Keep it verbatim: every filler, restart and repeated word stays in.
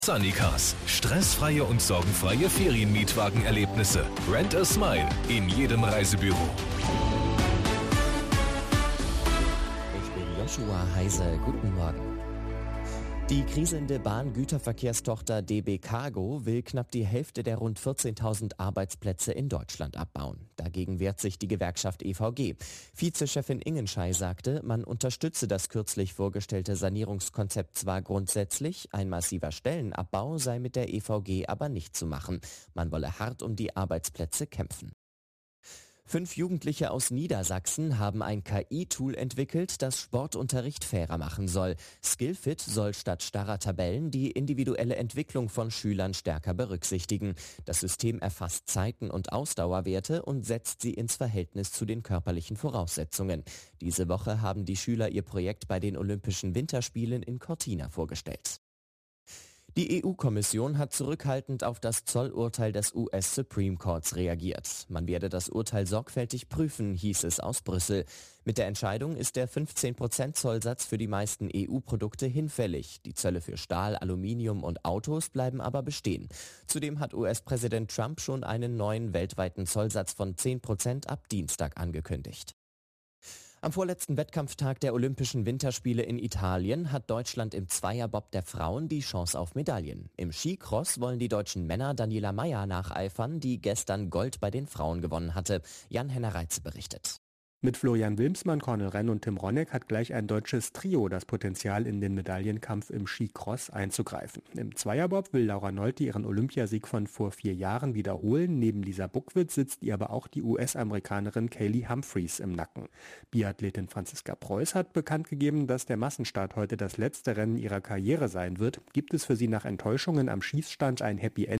Sunnycars. Stressfreie und sorgenfreie Ferienmietwagenerlebnisse. Rent a Smile in jedem Reisebüro. Ich bin Joshua Heise. Guten Morgen. Die kriselnde Bahngüterverkehrstochter D B Cargo will knapp die Hälfte der rund vierzehntausend Arbeitsplätze in Deutschland abbauen. Dagegen wehrt sich die Gewerkschaft E V G. Vizechefin Ingenschei sagte, man unterstütze das kürzlich vorgestellte Sanierungskonzept zwar grundsätzlich, ein massiver Stellenabbau sei mit der E V G aber nicht zu machen. Man wolle hart um die Arbeitsplätze kämpfen. Fünf Jugendliche aus Niedersachsen haben ein K I-Tool entwickelt, das Sportunterricht fairer machen soll. Skillfit soll statt starrer Tabellen die individuelle Entwicklung von Schülern stärker berücksichtigen. Das System erfasst Zeiten und Ausdauerwerte und setzt sie ins Verhältnis zu den körperlichen Voraussetzungen. Diese Woche haben die Schüler ihr Projekt bei den Olympischen Winterspielen in Cortina vorgestellt. Die E U-Kommission hat zurückhaltend auf das Zollurteil des U S Supreme Courts reagiert. Man werde das Urteil sorgfältig prüfen, hieß es aus Brüssel. Mit der Entscheidung ist der fünfzehn Prozent Zollsatz für die meisten E U-Produkte hinfällig. Die Zölle für Stahl, Aluminium und Autos bleiben aber bestehen. Zudem hat U S-Präsident Trump schon einen neuen weltweiten Zollsatz von zehn Prozent ab Dienstag angekündigt. Am vorletzten Wettkampftag der Olympischen Winterspiele in Italien hat Deutschland im Zweierbob der Frauen die Chance auf Medaillen. Im Skicross wollen die deutschen Männer Daniela Mayer nacheifern, die gestern Gold bei den Frauen gewonnen hatte. Jan-Henner Reitze berichtet. Mit Florian Wilmsmann, Cornel Renn und Tim Ronneck hat gleich ein deutsches Trio das Potenzial, in den Medaillenkampf im Skicross einzugreifen. Im Zweierbob will Laura Nolte ihren Olympiasieg von vor vier Jahren wiederholen. Neben Lisa Buckwitz sitzt ihr aber auch die U S-Amerikanerin Kaylee Humphreys im Nacken. Biathletin Franziska Preuß hat bekannt gegeben, dass der Massenstart heute das letzte Rennen ihrer Karriere sein wird. Gibt es für sie nach Enttäuschungen am Schießstand ein Happy End?